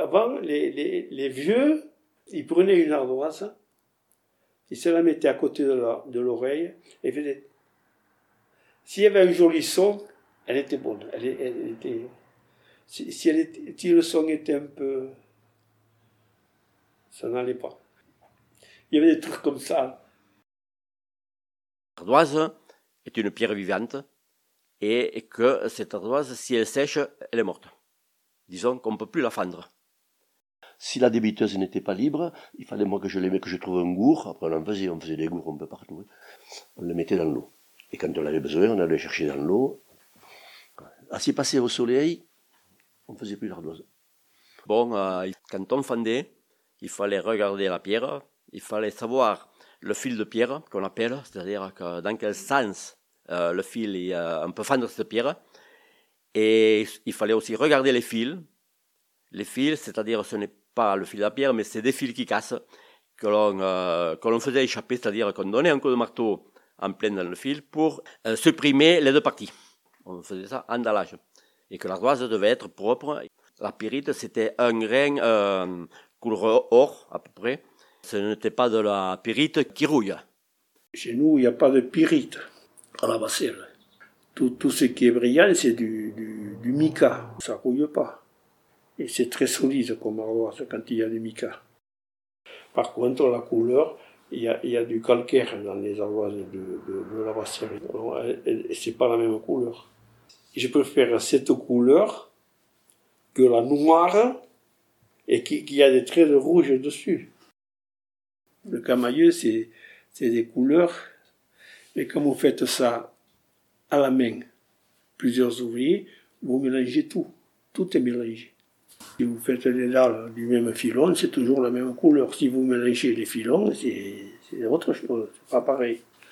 avant, les vieux, ils prenaient une ardoise, ils se la mettaient à côté de l'oreille, et faisaient... S'il y avait un joli son, elle était bonne. Elle était... Si le son était un peu... Ça n'allait pas. Il y avait des trucs comme ça. L'ardoise est une pierre vivante et que cette ardoise, si elle sèche, elle est morte. Disons qu'on ne peut plus la fendre. Si la débiteuse n'était pas libre, il fallait moi que je trouve un gourd. Après on faisait des gourds un peu partout. On le mettait dans l'eau. Et quand on avait besoin, on allait chercher dans l'eau. Assis passé au soleil, on ne faisait plus l'ardoise. Bon, quand on fendait, il fallait regarder la pierre, il fallait savoir le fil de pierre qu'on appelle, c'est-à-dire que dans quel sens le fil on peut fendre cette pierre. Et il fallait aussi regarder les fils. Les fils, c'est-à-dire ce n'est pas le fil de la pierre, mais c'est des fils qui cassent que l'on faisait échapper, c'est-à-dire qu'on donnait un coup de marteau en plein dans le fil pour supprimer les deux parties. On faisait ça en dallage. Et que l'ardoise devait être propre. La pyrite, c'était un grain couleur or, à peu près. Ce n'était pas de la pyrite qui rouille. Chez nous, il n'y a pas de pyrite à la Basselle. Tout ce qui est brillant, c'est du mica. Ça ne rouille pas. Et c'est très solide comme ardoise quand il y a du mica. Par contre, la couleur, il y a du calcaire dans les ardoises de la Basselle. Et c'est pas la même couleur. Je préfère cette couleur que la noire et qui a des traits de rouge dessus. Le camailleux, c'est des couleurs, mais quand vous faites ça à la main, plusieurs ouvriers, vous mélangez tout. Tout est mélangé. Si vous faites les dalles du même filon, c'est toujours la même couleur. Si vous mélangez les filons, c'est autre chose, c'est pas pareil.